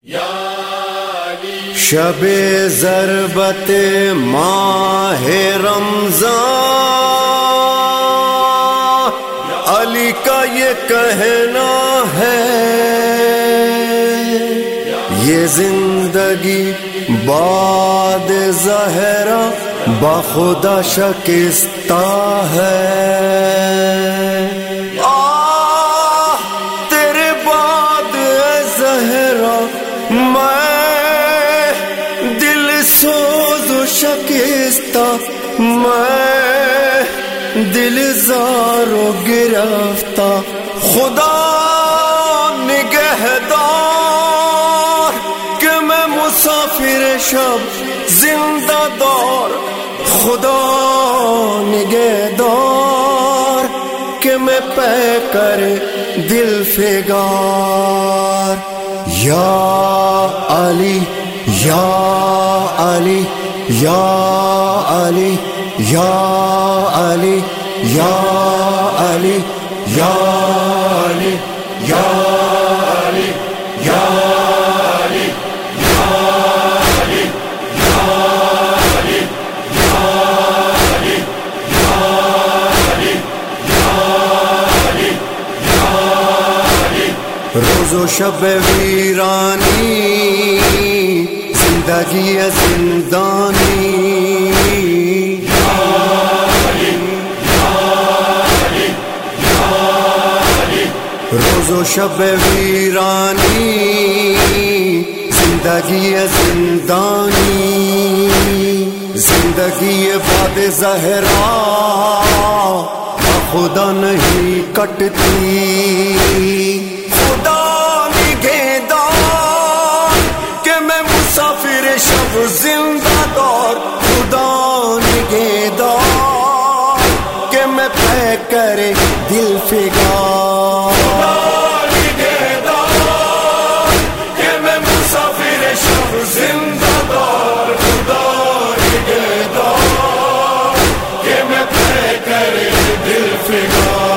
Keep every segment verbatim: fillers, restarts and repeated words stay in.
شب ضربت ماہ رمضان علی کا یہ کہنا ہے، یہ زندگی بعد زہرا بخدا شکستہ ہے۔ آہ تیرے بعد اے زہرا میں دل سوز و شکستہ، میں دل زار و گرفتہ، خدا نگہدار کہ میں مسافر شب زندہ دار، خدا نگہدار کہ میں پے کر دل فگار۔ یا علی یا علی یا علی یا علی یا علی یا علی یا علی یا علی یا علی یا علی یا علی یا علی یا علی یا علی۔ روز و شب ویرانی زندگی زندانی، روز و شب ویرانی زندگی زندانی، زندگی بعد زہرا خدا نہیں کٹتی، خدا نگہدار کہ میں مسافر شب زندہ دار، خدا نگہدار کہ میں پے کرے دل فگار، خدا نگہدار کہ میں مسافر شب زندہ دار، خدا نگہدار کہ میں پے کرے دل فگار۔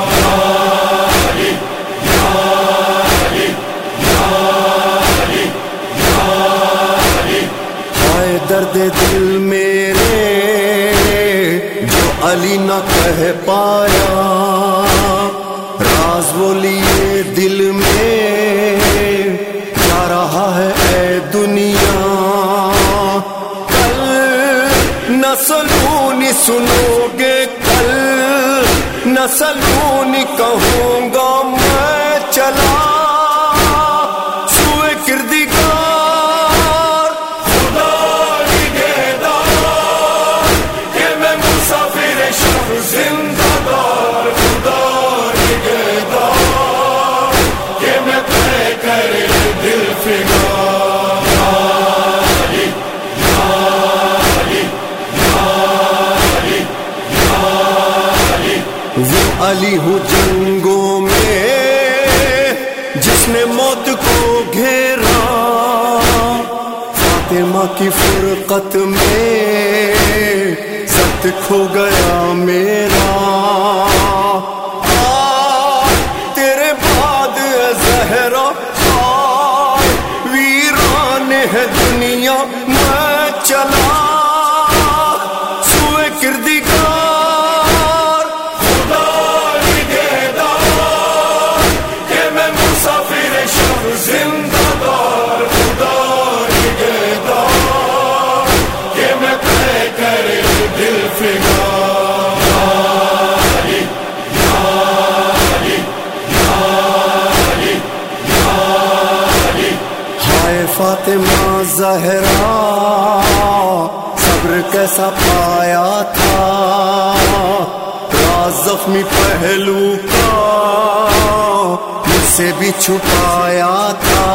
درد دل میرے جو علی نہ کہہ پایا، راز وہ لیے دل میں جا رہا ہے اے دنیا، کل نہ سلونی سنو گے، کل نہ سلونی کہوں گا میں چلا علی ہوں جنگوں میں جس نے موت کو گھیرا، فاطمہ کی فرقت میں سخت کھو گیا میرا، تیرے بعد اے زہرا ویران ہے دنیا، میں چلا سوئے کردگار، خدا نگہدار کہ میں مسافر شب زندہ دار، خدا نگہدار کہ میں پے کرے دل فگار۔ ہائے فاطمہ زہرا صبر کیسا پایا تھا، راز زخمی پہلو کا مجھ سے بھی چھپایا تھا،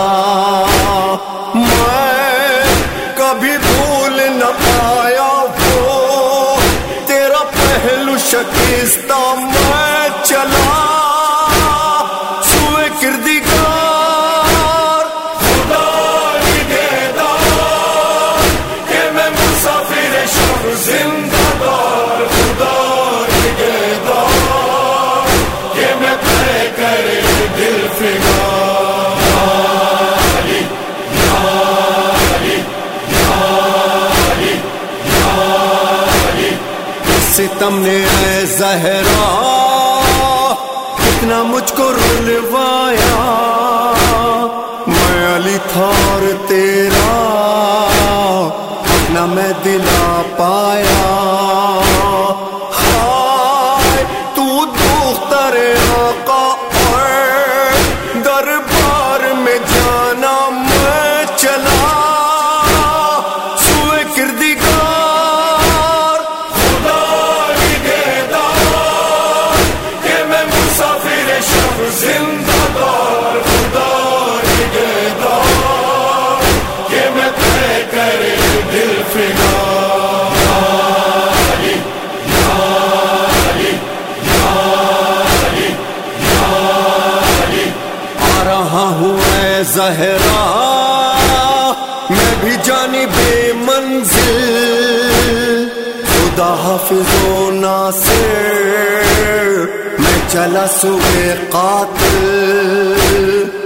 میں کبھی بھول نہ پایا وہ تیرا پہلو شکستہ، میں چلا سوئے کردگار، خدا نگہدار کہ میں مسافر شب زندہ دار، خدا نگہدار کہ میں پے کرے دل فگار۔ ستم نے اے زہرا کتنا مجھ کو رلوایا، میں علی تھا اور تیرا اپنا میں دلا پایا. ہائے تو دختر آقا اور دربار میں جانا میں چلا سوئے کردگار. خدا نگہدار کہ میں مسافر شب زندہ دار، خدا نگہدار کہ میں طے کرے دل فدا. زہرا میں بھی جانی بے منزل، خدا حافظ و ناصر میں چلا سوئے قاتل.